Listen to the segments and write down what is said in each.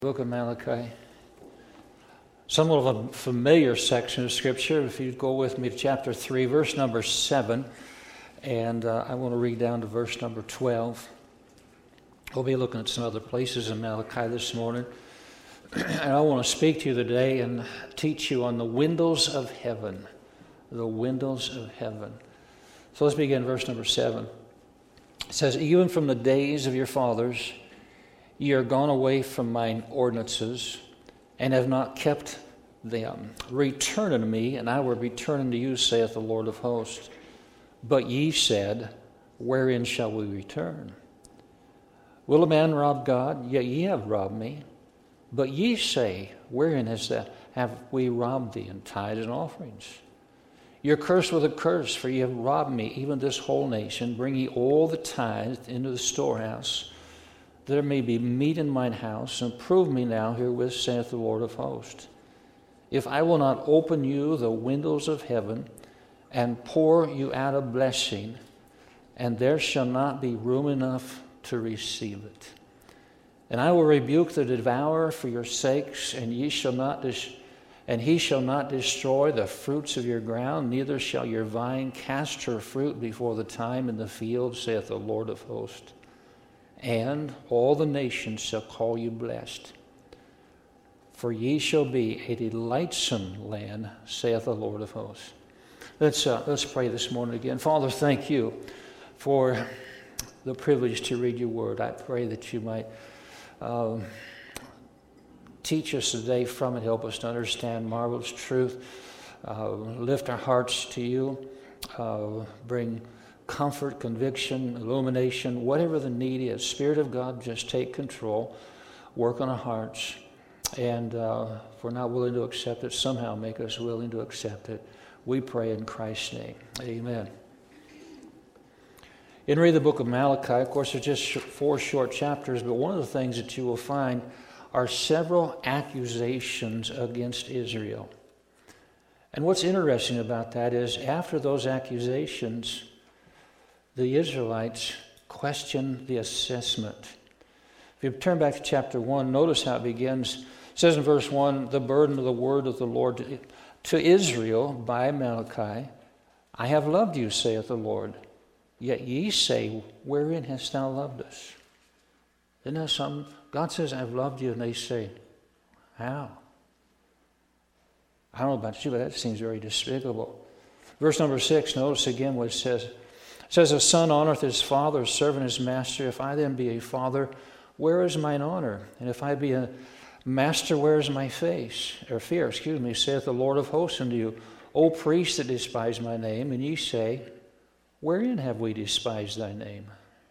Book of Malachi. Somewhat of a familiar section of Scripture. If you'd go with me to chapter 3, verse number 7, and I want to read down to verse number 12. We'll be looking at some other places in Malachi this morning. And I want to speak to you today and teach you on the windows of heaven. The windows of heaven. So let's begin verse number 7. It says, "Even from the days of your fathers, ye are gone away from mine ordinances, and have not kept them. Return unto me, and I will return unto you, saith the Lord of hosts. But ye said, wherein shall we return? Will a man rob God? Yet ye have robbed me. But ye say, wherein have we robbed thee in tithes and offerings? You're cursed with a curse, for ye have robbed me, even this whole nation. Bring ye all the tithes into the storehouse, that there may be meat in mine house, and prove me now herewith, saith the Lord of hosts. If I will not open you the windows of heaven, and pour you out a blessing, and there shall not be room enough to receive it. And I will rebuke the devourer for your sakes, and he shall not destroy the fruits of your ground, neither shall your vine cast her fruit before the time in the field, saith the Lord of hosts. And all the nations shall call you blessed. For ye shall be a delightsome land, saith the Lord of hosts." Let's pray this morning again. Father, thank you for the privilege to read your word. I pray that you might teach us today from it, help us to understand marvelous truth, lift our hearts to you, bring comfort, conviction, illumination, whatever the need is. Spirit of God, just take control, work on our hearts, and if we're not willing to accept it, somehow make us willing to accept it. We pray in Christ's name. Amen. In reading the book of Malachi, of course, there's just 4 short chapters, but one of the things that you will find are several accusations against Israel. And what's interesting about that is after those accusations, the Israelites question the assessment. If you turn back to chapter 1, notice how it begins. It says in verse 1, "The burden of the word of the Lord to Israel by Malachi, I have loved you, saith the Lord. Yet ye say, wherein hast thou loved us?" Isn't that something? God says, I've loved you, and they say, how? I don't know about you, but that seems very despicable. Verse number 6, notice again what it says. It says, "A son honoreth his father, a servant his master. If I then be a father, where is mine honor? And if I be a master, where is my fear, saith the Lord of hosts unto you. O priests that despise my name, and ye say, wherein have we despised thy name?"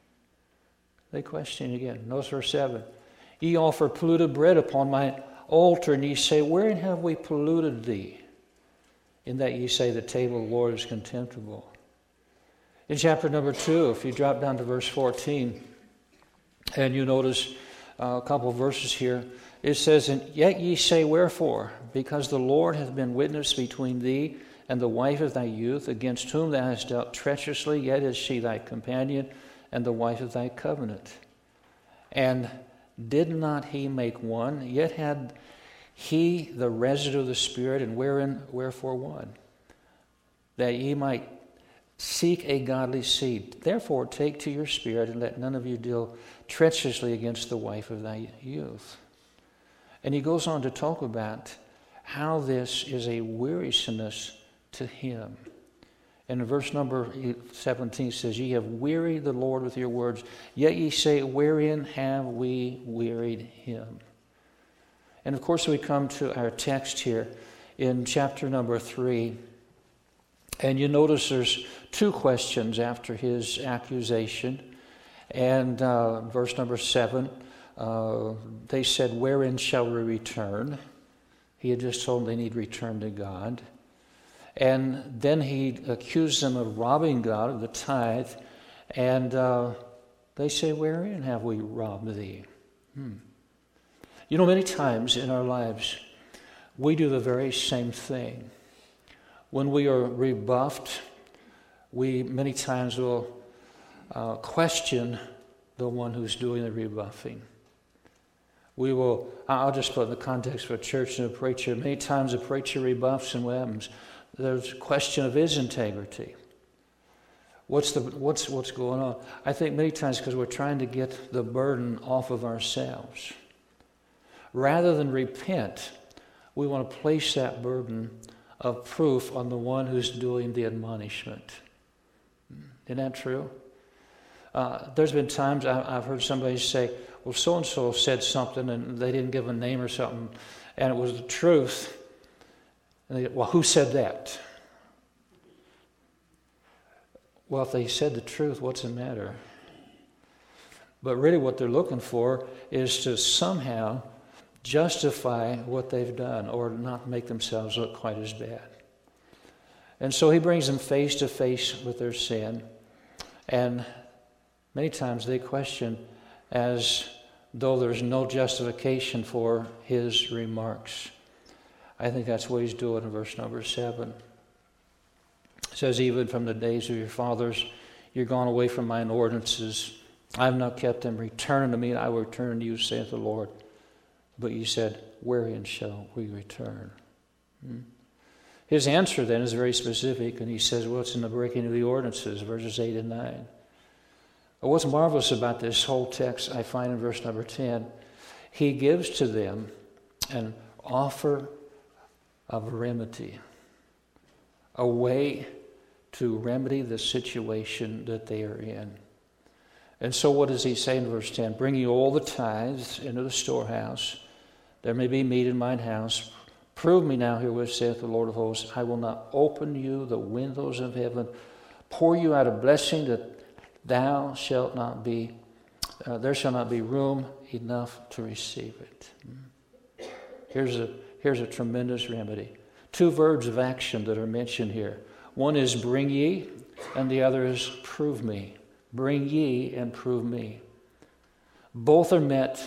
They question again. Notice verse 7. "Ye offer polluted bread upon my altar, and ye say, wherein have we polluted thee? In that ye say, the table of the Lord is contemptible." In chapter number 2, if you drop down to verse 14, and you notice a couple of verses here, it says, "And yet ye say, wherefore? Because the Lord hath been witness between thee and the wife of thy youth, against whom thou hast dealt treacherously, yet is she thy companion, and the wife of thy covenant. And did not he make one? Yet had he the residue of the Spirit, and wherefore one? That ye might seek a godly seed. Therefore take to your spirit, and let none of you deal treacherously against the wife of thy youth." And he goes on to talk about how this is a wearisomeness to him. And in verse number 17 says, "Ye have wearied the Lord with your words, yet ye say, wherein have we wearied him?" And of course we come to our text here in chapter number 3. And you notice there's 2 questions after his accusation. And verse number 7, they said, wherein shall we return? He had just told them they need to return to God. And then he accused them of robbing God of the tithe. And they say, wherein have we robbed thee? You know, many times in our lives, we do the very same thing. When we are rebuffed, we many times will question the one who's doing the rebuffing. I'll just put in the context of a church and a preacher. Many times a preacher rebuffs, and what happens? There's a question of his integrity. What's going on? I think many times because we're trying to get the burden off of ourselves. Rather than repent, we want to place that burden of proof on the one who's doing the admonishment. Isn't that true? There's been times I've heard somebody say, well, so-and-so said something and they didn't give a name or something, and it was the truth. And they, well, who said that? Well, if they said the truth, what's the matter? But really what they're looking for is to somehow justify what they've done or not make themselves look quite as bad. And so he brings them face to face with their sin. And many times they question as though there's no justification for his remarks. I think that's what he's doing in verse number 7. It says, even from the days of your fathers, you're gone away from mine ordinances. I have not kept them. Return unto me, and I will return to you, saith the Lord. But you said, wherein shall we return? His answer then is very specific, and he says, well, it's in the breaking of the ordinances, verses 8 and 9. But what's marvelous about this whole text, I find in verse number 10, he gives to them an offer of remedy, a way to remedy the situation that they are in. And so what does he say in verse 10? Bring ye all the tithes into the storehouse. There may be meat in mine house. Prove me now herewith, saith the Lord of hosts, I will not open you the windows of heaven, pour you out a blessing that there shall not be room enough to receive it. Here's a tremendous remedy. Two verbs of action that are mentioned here. One is bring ye, and the other is prove me. Bring ye and prove me. Both are meant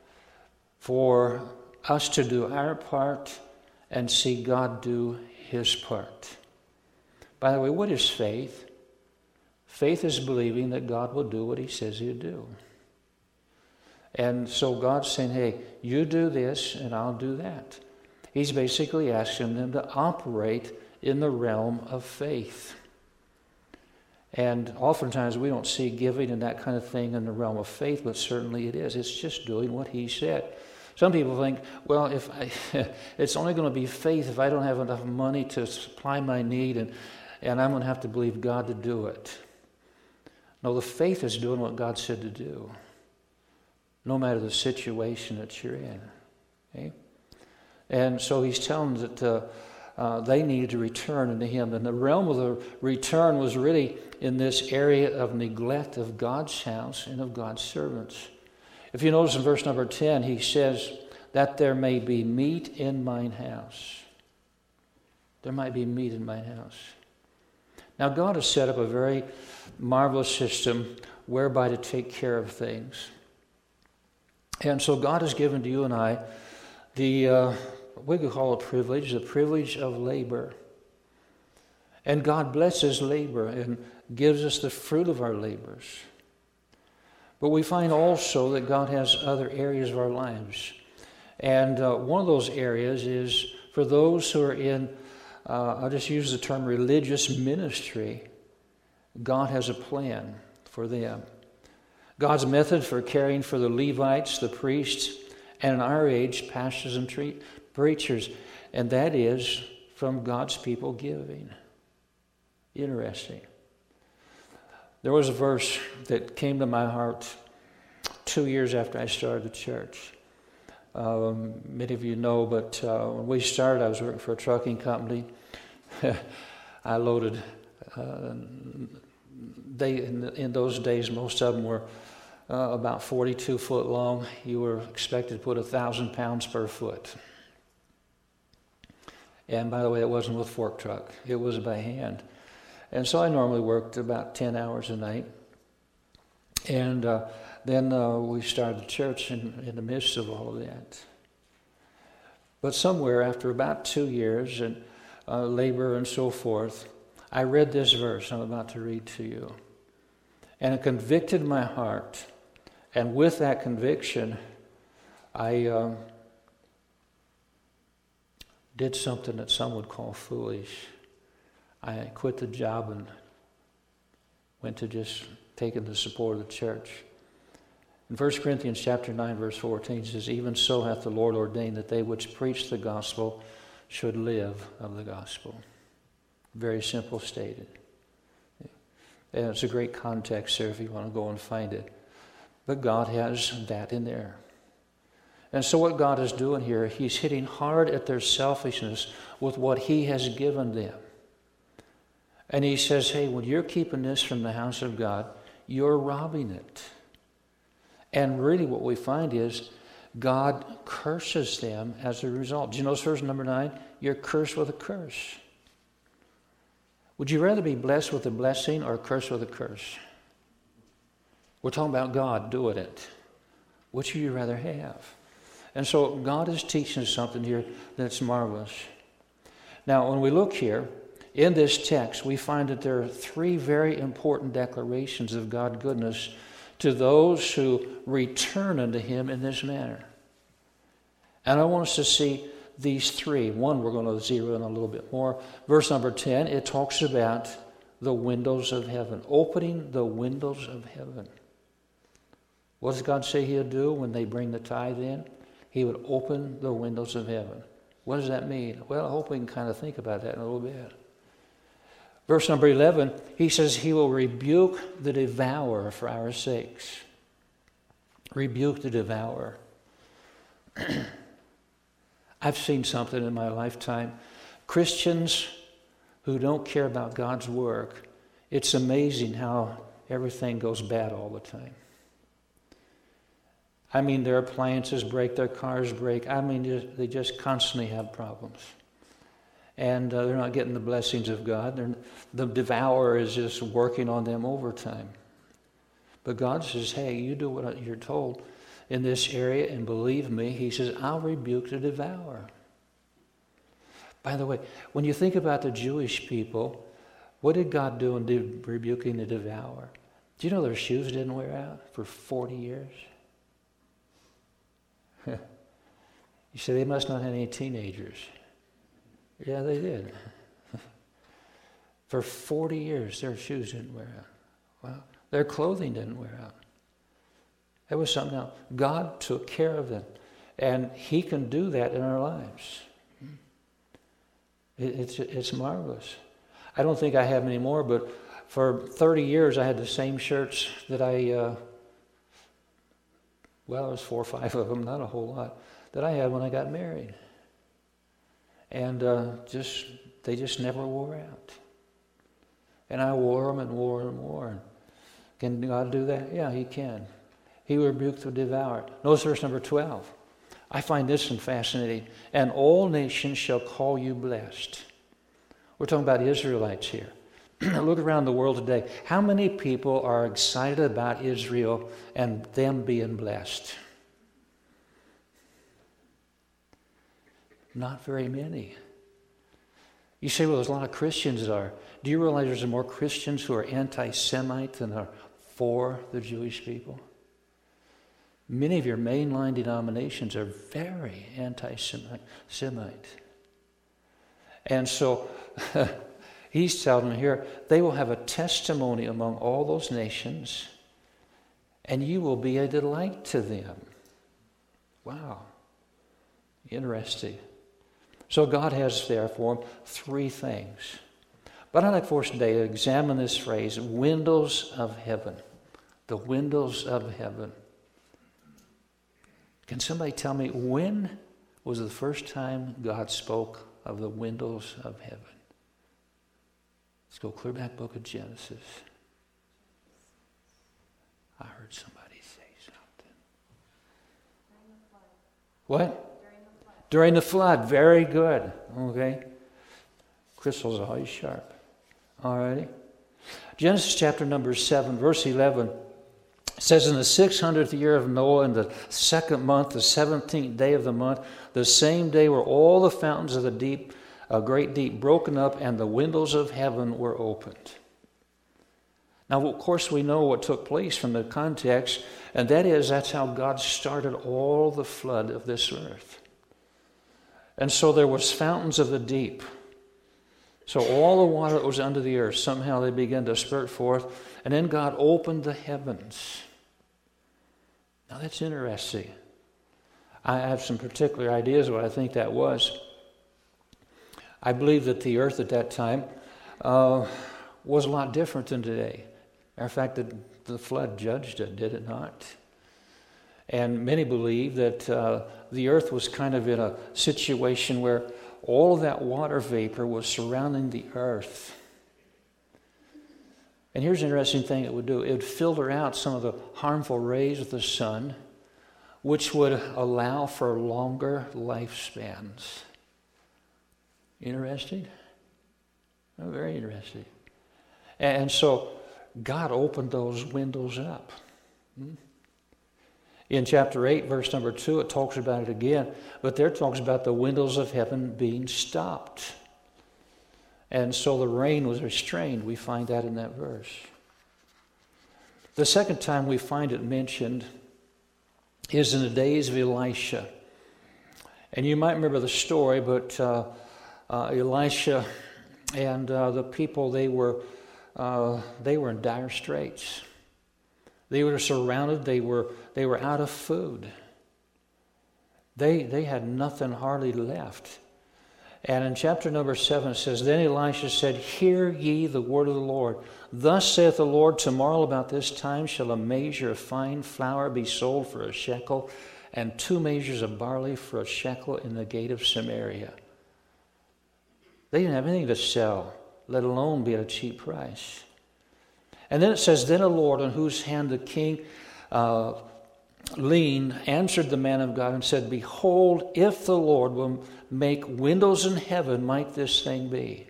for us to do our part and see God do his part. By the way, what is faith? Faith is believing that God will do what he says he'll do. And so God's saying, hey, you do this and I'll do that. He's basically asking them to operate in the realm of faith. And oftentimes we don't see giving and that kind of thing in the realm of faith, but certainly it is. It's just doing what he said. Some people think, well, it's only going to be faith if I don't have enough money to supply my need, and I'm going to have to believe God to do it. No, the faith is doing what God said to do, no matter the situation that you're in. Okay? And so he's telling them that they needed to return unto him. And the realm of the return was really in this area of neglect of God's house and of God's servants. If you notice in verse number 10, he says that there may be meat in mine house. There might be meat in mine house. Now God has set up a very marvelous system whereby to take care of things. And so God has given to you and I we could call it privilege, the privilege of labor. And God blesses labor and gives us the fruit of our labors. But we find also that God has other areas of our lives. And one of those areas is for those who are in, I'll just use the term religious ministry, God has a plan for them. God's method for caring for the Levites, the priests, and in our age, pastors and preachers, and that is from God's people giving. Interesting. There was a verse that came to my heart 2 years after I started the church. Many of you know, but when we started, I was working for a trucking company. I loaded, in those days, most of them were about 42 foot long. You were expected to put 1,000 pounds per foot. And by the way, it wasn't with fork truck. It was by hand. And so I normally worked about 10 hours a night. And then we started the church in the midst of all of that. But somewhere after about 2 years and labor and so forth, I read this verse I'm about to read to you. And it convicted my heart. And with that conviction, I did something that some would call foolish. I quit the job and went to just taking the support of the church. In 1 Corinthians chapter 9, verse 14, it says, even so hath the Lord ordained that they which preach the gospel should live of the gospel. Very simple stated. And it's a great context there if you want to go and find it. But God has that in there. And so what God is doing here, he's hitting hard at their selfishness with what he has given them. And he says, hey, when you're keeping this from the house of God, you're robbing it. And really what we find is God curses them as a result. Do you notice verse number 9? You're cursed with a curse. Would you rather be blessed with a blessing or cursed with a curse? We're talking about God doing it. Which would you rather have? And so God is teaching us something here that's marvelous. Now, when we look here, in this text, we find that there are three very important declarations of God's goodness to those who return unto him in this manner. And I want us to see these three. One, we're going to zero in a little bit more. Verse number 10, it talks about the windows of heaven, opening the windows of heaven. What does God say he'll do when they bring the tithe in? He would open the windows of heaven. What does that mean? Well, I hope we can kind of think about that in a little bit. Verse number 11, he says he will rebuke the devourer for our sakes. Rebuke the devourer. I've seen something in my lifetime. Christians who don't care about God's work, it's amazing how everything goes bad all the time. I mean, their appliances break, their cars break. I mean, they just constantly have problems. And they're not getting the blessings of God. The devourer is just working on them overtime. But God says, hey, you do what you're told in this area, and believe me, he says, I'll rebuke the devourer. By the way, when you think about the Jewish people, what did God do in rebuking the devourer? Do you know their shoes didn't wear out for 40 years? You say they must not have any teenagers. Yeah, they did. For 40 years, their shoes didn't wear out. Well, their clothing didn't wear out. It was something else. God took care of them. And he can do that in our lives. It's marvelous. I don't think I have any more, but for 30 years I had the same shirts that it was 4 or 5 of them, not a whole lot, that I had when I got married. And they just never wore out. And I wore them and wore and wore them. Can God do that? Yeah, he can. He rebuked the devourer. Notice verse number 12. I find this one fascinating. And all nations shall call you blessed. We're talking about Israelites here. Look around the world today. How many people are excited about Israel and them being blessed? Not very many. You say, well, there's a lot of Christians that are. Do you realize there's more Christians who are anti-Semite than are for the Jewish people? Many of your mainline denominations are very anti-Semite. And so he's telling them here, they will have a testimony among all those nations, and you will be a delight to them. Wow. Interesting. So God has there for them 3 things. But I'd like for us today to examine this phrase, windows of heaven. The windows of heaven. Can somebody tell me when was the first time God spoke of the windows of heaven? Let's go clear back book of Genesis. I heard somebody say something. What? During the flood. Very good. Okay. Crystal's always sharp. All righty. Genesis chapter number 7, verse 11. It says, in the 600th year of Noah, in the 2nd month, the 17th day of the month, the same day were all the fountains of the deep, a great deep, broken up, and the windows of heaven were opened. Now, of course, we know what took place from the context, and that's how God started all the flood of this earth. And so there was fountains of the deep. So all the water that was under the earth, somehow they began to spurt forth, and then God opened the heavens. Now that's interesting. I have some particular ideas of what I think that was. I believe that the earth at that time was a lot different than today. Matter of fact, the flood judged it, did it not? And many believe that the earth was kind of in a situation where all of that water vapor was surrounding the earth. And here's an interesting thing it would do. It would filter out some of the harmful rays of the sun, which would allow for longer lifespans. Interesting? Oh, very interesting. And so God opened those windows up. In chapter 8, verse number 2, it talks about it again, but there it talks about the windows of heaven being stopped. And so the rain was restrained. We find that in that verse. The second time we find it mentioned is in the days of Elisha. And you might remember the story, but Elisha and the people, they were in dire straits. They were surrounded. They were out of food. They had nothing hardly left. And in chapter number 7 it says, Then Elisha said, Hear ye the word of the Lord. Thus saith the Lord, Tomorrow about this time shall a measure of fine flour be sold for a shekel, and 2 measures of barley for a shekel in the gate of Samaria. They didn't have anything to sell, let alone be at a cheap price. And then it says, Then the Lord, on whose hand the king leaned, answered the man of God and said, Behold, if the Lord will make windows in heaven, might this thing be?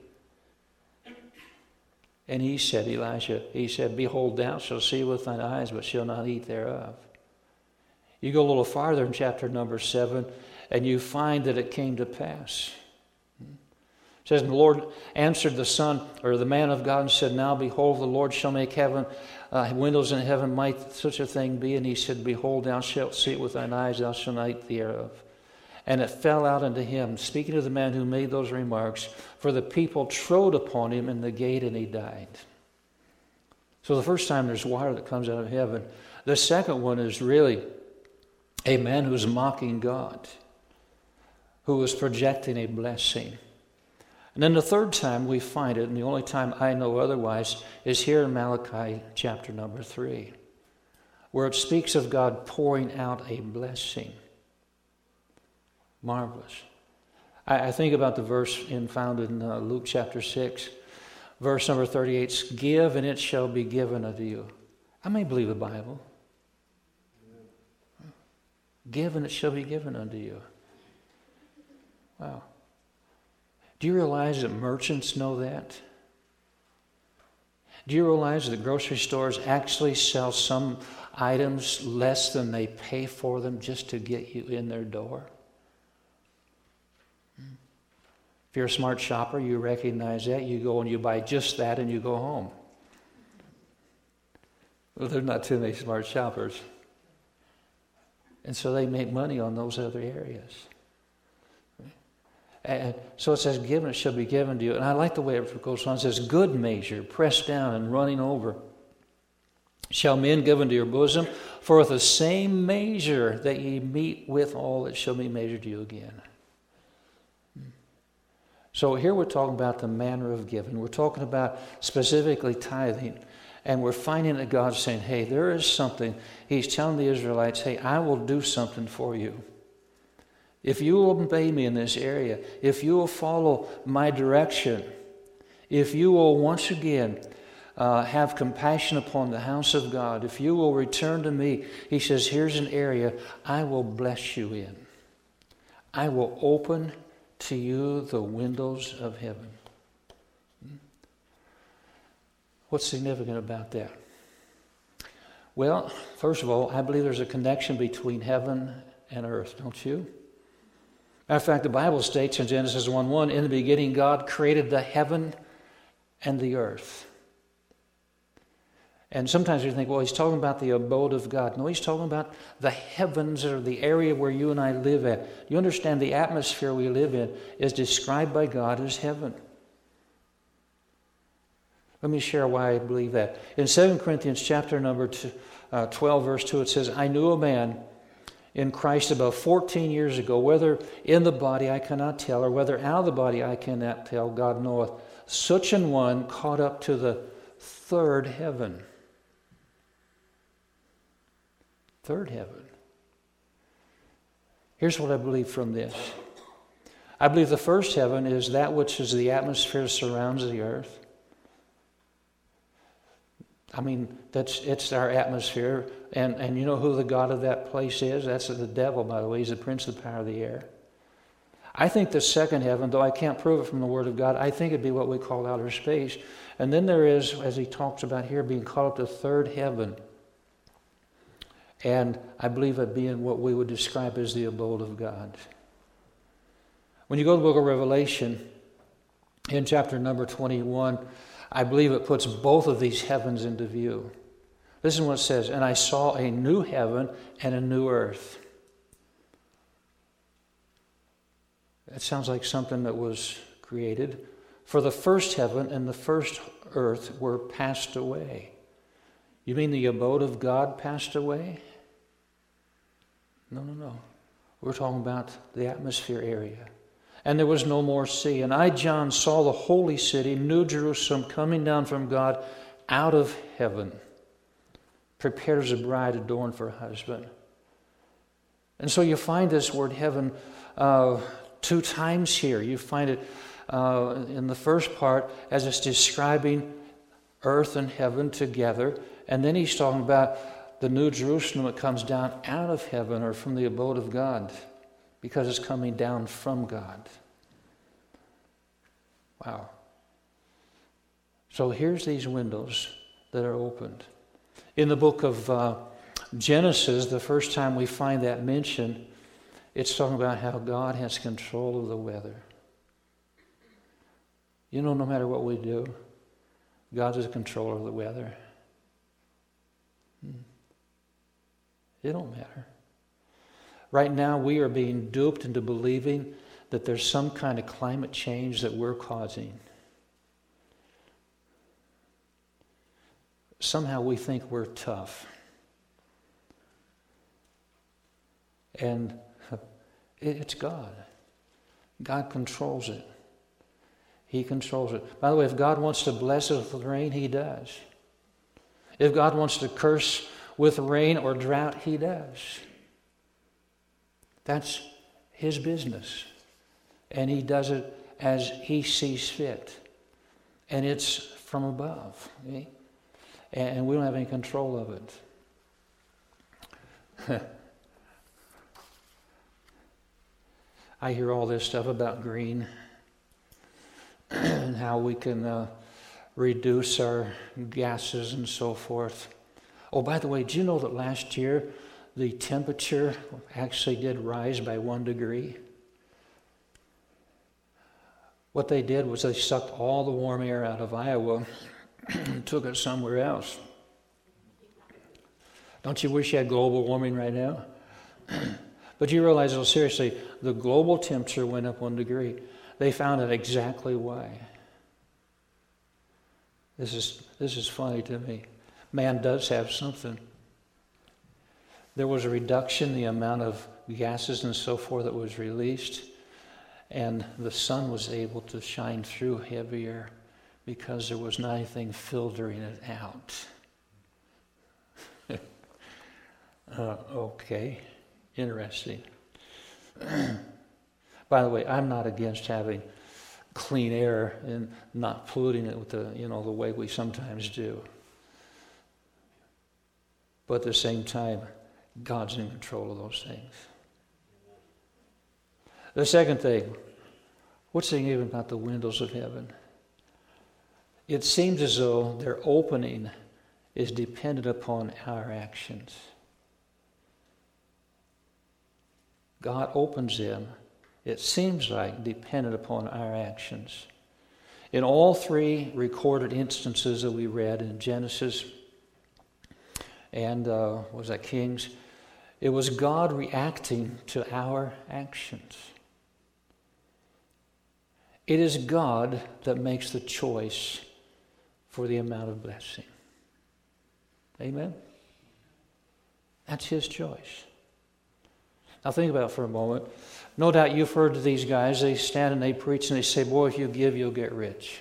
And he said, Elisha, he said, Behold, thou shalt see with thine eyes, but shalt not eat thereof. You go a little farther in chapter number 7, and you find that it came to pass. It says, And the Lord answered the son, or the man of God, and said, Now behold, the Lord shall make heaven, windows in heaven, might such a thing be? And he said, Behold, thou shalt see it with thine eyes, thou shalt not eat thereof. And it fell out unto him, speaking to the man who made those remarks, for the people trode upon him in the gate, and he died. So the first time there's water that comes out of heaven. The second one is really a man who's mocking God, who is projecting a blessing. And then the third time we find it, and the only time I know otherwise, is here in Malachi chapter number 3, where it speaks of God pouring out a blessing. Marvelous. I think about the verse found in Luke chapter 6, verse number 38, Give and it shall be given unto you. I may believe the Bible. Give and it shall be given unto you. Wow. Do you realize that merchants know that? Do you realize that grocery stores actually sell some items less than they pay for them just to get you in their door? If you're a smart shopper, you recognize that. You go and you buy just that and you go home. Well, there's not too many smart shoppers. And so they make money on those other areas. And so it says, Given it shall be given to you. And I like the way it goes on. It says, Good measure, pressed down and running over, shall men give into your bosom. For with the same measure that ye meet with all, it shall be measured to you again. So here we're talking about the manner of giving. We're talking about specifically tithing. And we're finding that God's saying, hey, there is something. He's telling the Israelites, hey, I will do something for you. If you will obey me in this area, if you will follow my direction, if you will once again have compassion upon the house of God, if you will return to me, he says, here's an area I will bless you in. I will open to you the windows of heaven. What's significant about that? Well, first of all, I believe there's a connection between heaven and earth, don't you? Matter of fact, the Bible states in Genesis 1:1, in the beginning God created the heaven and the earth. And sometimes we think, well, he's talking about the abode of God. No, he's talking about the heavens, or the area where you and I live at. You understand the atmosphere we live in is described by God as heaven. Let me share why I believe that. In 2 Corinthians chapter number 12, verse 2, it says, I knew a man in Christ about 14 years ago, whether in the body I cannot tell, or whether out of the body I cannot tell, God knoweth. Such an one caught up to the third heaven. Third heaven. Here's what I believe from this. I believe the first heaven is that which is the atmosphere that surrounds the earth. I mean, it's our atmosphere. And you know who the God of that place is? That's the devil, by the way. He's the prince of the power of the air. I think the second heaven, though I can't prove it from the Word of God, I think it'd be what we call outer space. And then there is, as he talks about here, being called up to third heaven. And I believe it being what we would describe as the abode of God. When you go to the book of Revelation, in chapter number 21, I believe it puts both of these heavens into view. Listen to what it says, and I saw a new heaven and a new earth. That sounds like something that was created. For the first heaven and the first earth were passed away. You mean the abode of God passed away? No. We're talking about the atmosphere area. And there was no more sea. And I, John, saw the holy city, New Jerusalem, coming down from God out of heaven, prepared as a bride adorned for her husband. And so you find this word heaven 2 times here. You find it in the first part as it's describing earth and heaven together. And then he's talking about the New Jerusalem that comes down out of heaven, or from the abode of God, because it's coming down from God. Wow. So here's these windows that are opened. In the book of Genesis, the first time we find that mention, it's talking about how God has control of the weather. You know, no matter what we do, God's in control of the weather. It don't matter. Right now, we are being duped into believing that there's some kind of climate change that we're causing. Somehow we think we're tough. And it's God. God controls it. He controls it. By the way, if God wants to bless us with rain, He does. If God wants to curse with rain or drought, He does. That's His business. And He does it as He sees fit. And it's from above. Okay? And we don't have any control of it. I hear all this stuff about green and how we can reduce our gases and so forth. Oh, by the way, did you know that last year the temperature actually did rise by 1 degree? What they did was they sucked all the warm air out of Iowa and took it somewhere else. Don't you wish you had global warming right now? But you realize, oh, seriously, the global temperature went up 1 degree. They found out exactly why. This is funny to me. Man does have something. There was a reduction in the amount of gases and so forth that was released, and the sun was able to shine through heavier because there was not anything filtering it out. Okay, interesting. By the way, I'm not against having clean air and not polluting it with the way we sometimes do. But at the same time, God's in control of those things. The second thing, what's the thing about the windows of heaven? It seems as though their opening is dependent upon our actions. God opens them, it seems like, dependent upon our actions. In all 3 recorded instances that we read in Genesis, and was that Kings? It was God reacting to our actions. It is God that makes the choice for the amount of blessing. Amen? That's His choice. Now think about it for a moment. No doubt you've heard of these guys. They stand and they preach and they say, boy, if you give, you'll get rich.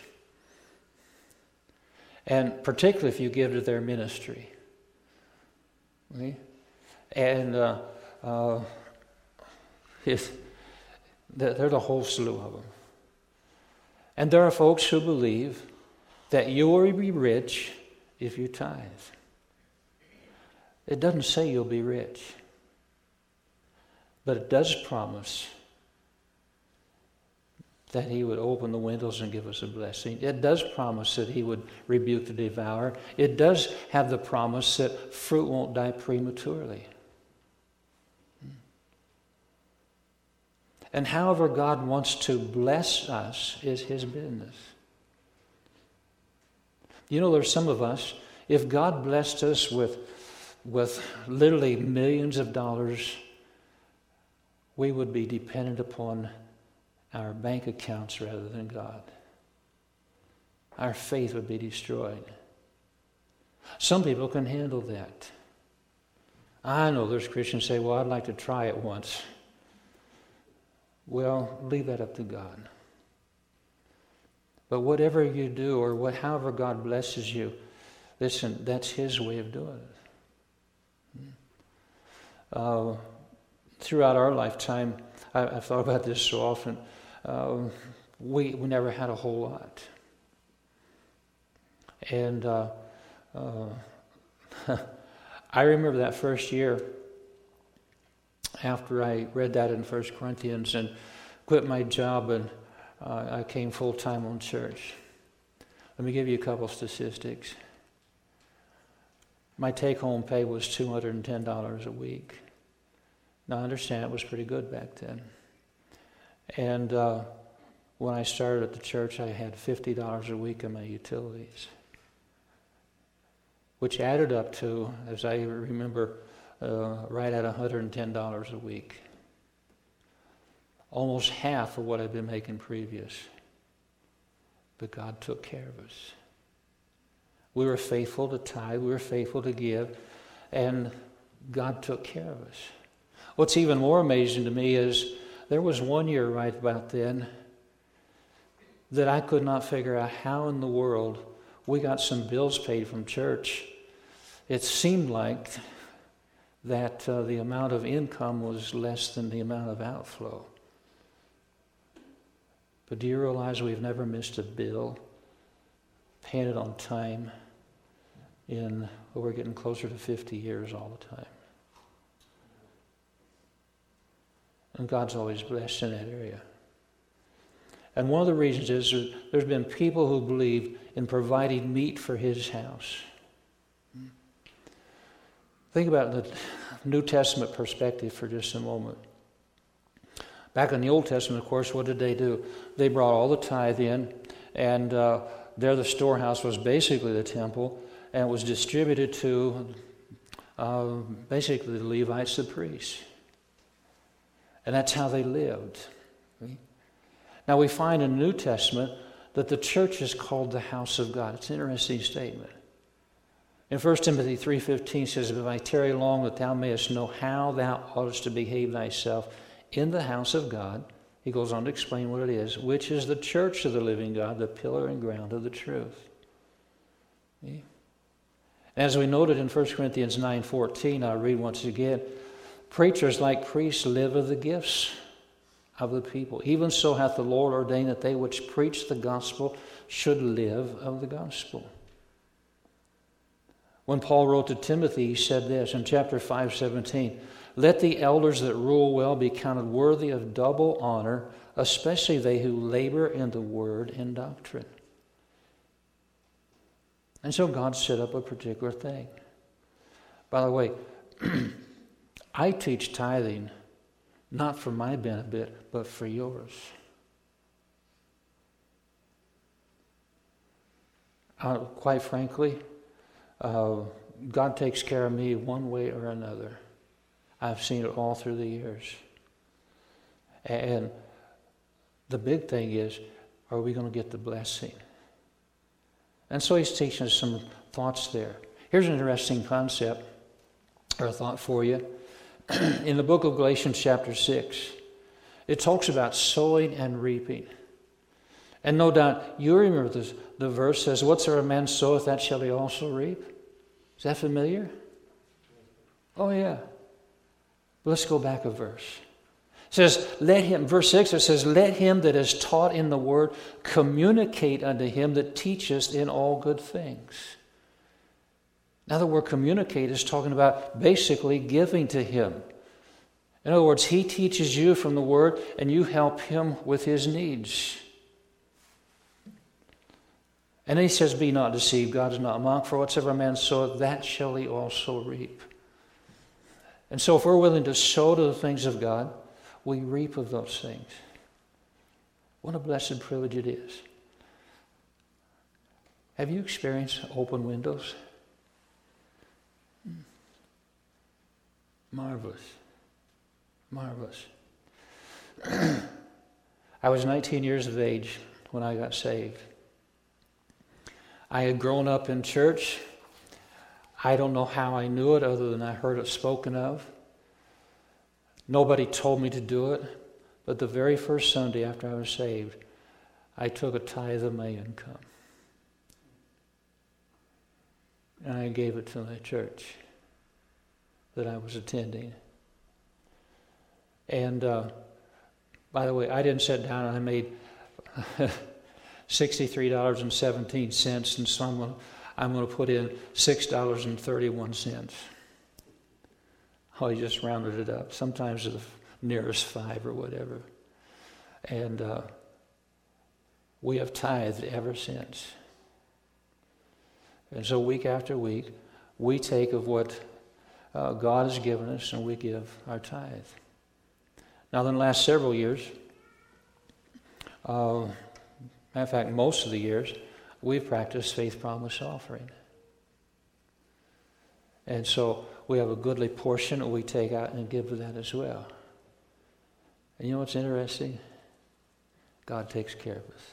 And particularly if you give to their ministry. Okay? And they're the whole slew of them. And there are folks who believe that you will be rich if you tithe. It doesn't say you'll be rich. But it does promise that He would open the windows and give us a blessing. It does promise that He would rebuke the devourer. It does have the promise that fruit won't die prematurely. And however God wants to bless us is His business. You know, there's some of us, if God blessed us with literally millions of dollars, we would be dependent upon our bank accounts rather than God. Our faith would be destroyed. Some people can handle that. I know there's Christians who say, well, I'd like to try it once. Well, leave that up to God. But whatever you do or however God blesses you, listen, that's His way of doing it. Throughout our lifetime, I've thought about this so often, we never had a whole lot. And I remember that first year after I read that in 1 Corinthians and quit my job and I came full-time on church. Let me give you a couple statistics. My take-home pay was $210 a week. Now, I understand it was pretty good back then. And when I started at the church, I had $50 a week in my utilities, which added up to, as I remember, right at $110 a week. Almost half of what I'd been making previous. But God took care of us. We were faithful to tithe, we were faithful to give, and God took care of us. What's even more amazing to me is there was one year right about then that I could not figure out how in the world we got some bills paid from church. It seemed like that the amount of income was less than the amount of outflow. But do you realize we've never missed a bill, paying it on time we're getting closer to 50 years all the time. And God's always blessed in that area. And one of the reasons is there's been people who believe in providing meat for His house. Think about the New Testament perspective for just a moment. Back in the Old Testament, of course, what did they do? They brought all the tithe in, and there the storehouse was basically the temple, and it was distributed to basically the Levites, the priests. And that's how they lived. Now we find in the New Testament that the church is called the house of God. It's an interesting statement. In 1 Timothy 3:15 says, if I tarry long, that thou mayest know how thou oughtest to behave thyself in the house of God. He goes on to explain what it is, which is the church of the living God, the pillar and ground of the truth. See? As we noted in 1 Corinthians 9:14, I'll read once again, preachers like priests live of the gifts of the people. Even so hath the Lord ordained that they which preach the gospel should live of the gospel. When Paul wrote to Timothy, he said this in chapter 5:17, let the elders that rule well be counted worthy of double honor, especially they who labor in the word and doctrine. And so God set up a particular thing. By the way, I teach tithing not for my benefit, but for yours. Quite frankly, God takes care of me one way or another. I've seen it all through the years. And the big thing is, are we going to get the blessing? And so he's teaching us some thoughts there. Here's an interesting concept or thought for you. In the book of Galatians chapter 6, it talks about sowing and reaping. And no doubt you remember this. The verse says, whatsoever a man soweth, that shall he also reap. Is that familiar? Oh yeah. Let's go back a verse. It says, let him, verse 6, it says, let him that is taught in the word communicate unto him that teacheth in all good things. Now the word communicate is talking about basically giving to him. In other words, he teaches you from the word and you help him with his needs. And then he says, be not deceived, God is not mocked, for whatsoever a man soweth, that shall he also reap. And so if we're willing to sow to the things of God, we reap of those things. What a blessed privilege it is. Have you experienced open windows? Marvelous. Marvelous. I was 19 years of age when I got saved. I had grown up in church. I don't know how I knew it other than I heard it spoken of. Nobody told me to do it. But the very first Sunday after I was saved, I took a tithe of my income. And I gave it to the church that I was attending. And by the way, I didn't sit down and I made $63.17, and so I'm going to put in $6.31. Oh, he just rounded it up, sometimes to the nearest 5 or whatever. And we have tithed ever since. And so week after week, we take of what God has given us and we give our tithe. Now, in the last several years, matter of fact, most of the years, we've practiced faith promise offering. And so we have a goodly portion that we take out and give to that as well. And you know what's interesting? God takes care of us.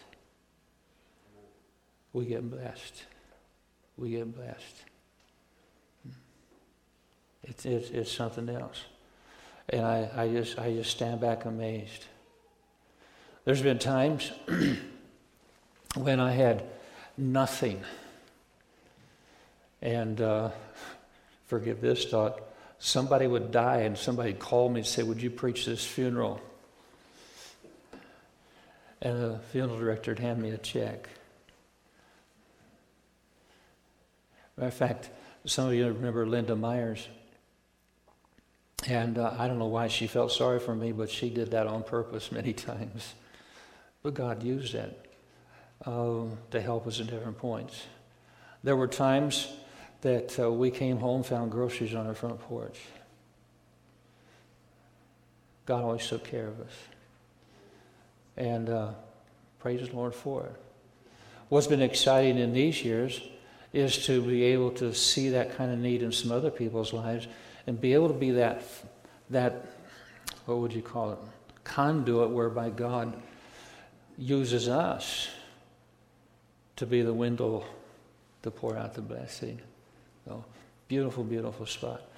We get blessed. We get blessed. It's something else. And I just stand back amazed. There's been times when I had nothing. And forgive this thought, somebody would die and somebody would call me and say, would you preach this funeral? And the funeral director would hand me a check. Matter of fact, some of you remember Linda Myers. And I don't know why she felt sorry for me, but she did that on purpose many times. But God used that to help us at different points. There were times that we came home, found groceries on our front porch. God always took care of us. And praise the Lord for it. What's been exciting in these years is to be able to see that kind of need in some other people's lives and be able to be that what would you call it, conduit whereby God uses us to be the window to pour out the blessing. So, beautiful, beautiful spot.